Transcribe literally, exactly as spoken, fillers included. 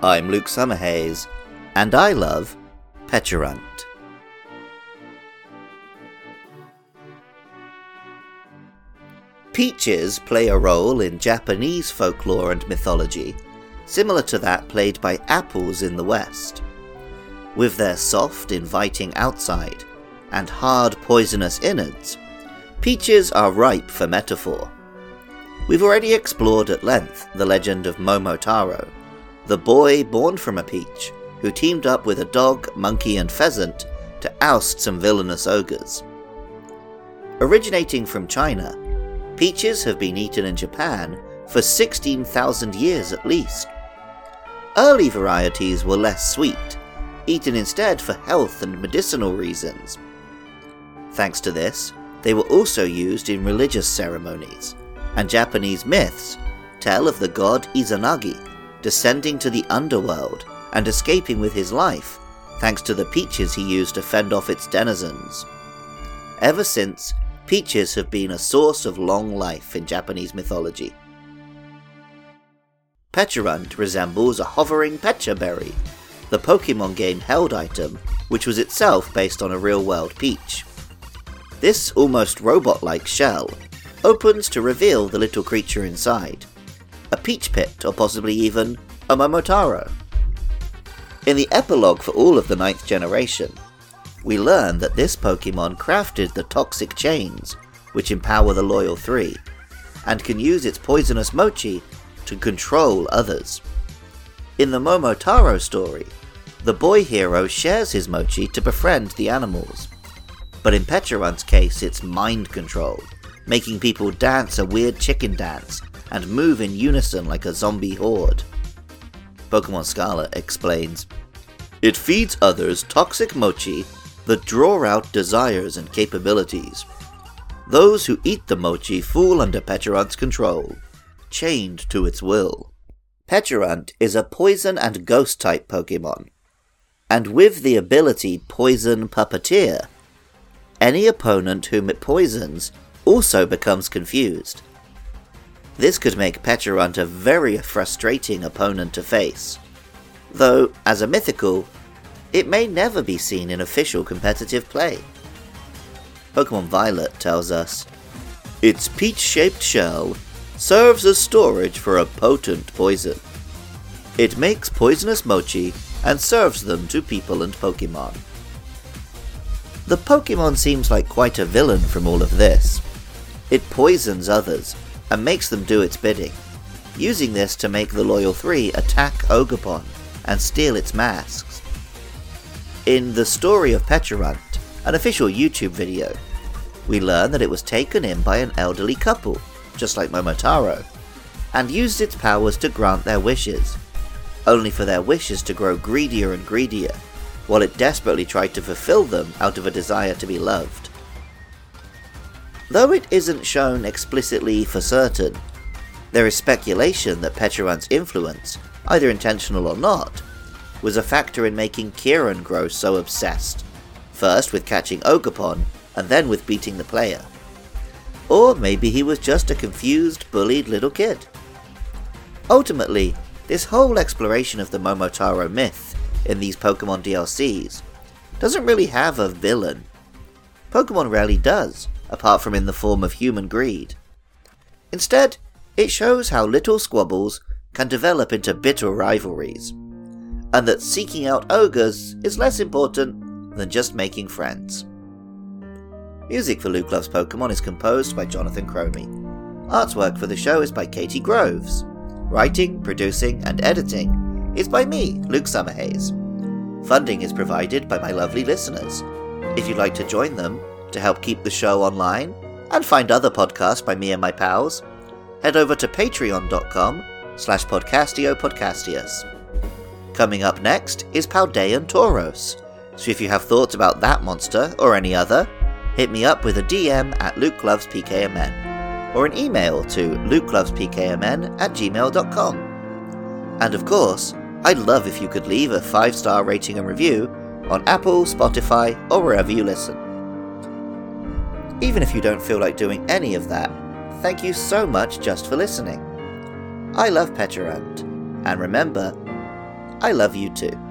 I'm Luke Summerhays, and I love Pecharunt. Peaches play a role in Japanese folklore and mythology, similar to that played by apples in the West. With their soft, inviting outside and hard, poisonous innards, peaches are ripe for metaphor. We've already explored at length the legend of Momotaro, the boy born from a peach who teamed up with a dog, monkey and pheasant to oust some villainous ogres. Originating from China, peaches have been eaten in Japan for sixteen thousand years at least. Early varieties were less sweet, eaten instead for health and medicinal reasons. Thanks to this, they were also used in religious ceremonies, and Japanese myths tell of the god Izanagi descending to the underworld and escaping with his life thanks to the peaches he used to fend off its denizens. Ever since, peaches have been a source of long life in Japanese mythology. Pecharunt resembles a hovering Pecha Berry, the Pokemon game held item, which was itself based on a real-world peach. This almost robot-like shell opens to reveal the little creature inside, a peach pit or possibly even a Momotaro. In the epilogue for all of the ninth generation, we learn that this Pokemon crafted the toxic chains which empower the Loyal Three, and can use its poisonous mochi to control others. In the Momotaro story, the boy hero shares his mochi to befriend the animals, but in Pecharunt's case it's mind control, making people dance a weird chicken dance and move in unison like a zombie horde. Pokemon Scarlet explains, "It feeds others toxic mochi that draw out desires and capabilities. Those who eat the mochi fall under Pecharunt's control, chained to its will." Pecharunt is a poison and ghost type Pokemon, and with the ability Poison Puppeteer, any opponent whom it poisons also becomes confused. This could make Pecharunt a very frustrating opponent to face, though, as a mythical, it may never be seen in official competitive play. Pokemon Violet tells us, "Its peach-shaped shell serves as storage for a potent poison. It makes poisonous mochi and serves them to people and Pokemon." The Pokemon seems like quite a villain from all of this. It poisons others and makes them do its bidding, using this to make the Loyal Three attack Ogerpon and steal its masks. In The Story of Pecharunt, an official YouTube video, we learn that it was taken in by an elderly couple, just like Momotaro, and used its powers to grant their wishes, only for their wishes to grow greedier and greedier, while it desperately tried to fulfill them out of a desire to be loved. Though it isn't shown explicitly for certain, there is speculation that Pecharunt's influence, either intentional or not, was a factor in making Kieran grow so obsessed, first with catching Ogerpon, and then with beating the player. Or maybe he was just a confused, bullied little kid. Ultimately, this whole exploration of the Momotaro myth in these Pokemon D L Cs doesn't really have a villain. Pokemon rarely does, apart from in the form of human greed. Instead, it shows how little squabbles can develop into bitter rivalries, and that seeking out ogres is less important than just making friends. Music for Luke Loves Pokemon is composed by Jonathan Cromie. Artwork for the show is by Katie Groves. Writing, producing, and editing is by me, Luke Summerhays. Funding is provided by my lovely listeners. If you'd like to join them to help keep the show online and find other podcasts by me and my pals, head over to patreon.com slash podcastio podcastius. Coming up next is Paldean Tauros, so if you have thoughts about that monster or any other, hit me up with a D M at lukelovespkmn, or an email to lukelovespkmn at gmail dot com. And of course, I'd love if you could leave a five star rating and review on Apple, Spotify, or wherever you listen. Even if you don't feel like doing any of that, thank you so much just for listening. I love Pecharunt, and remember, I love you too.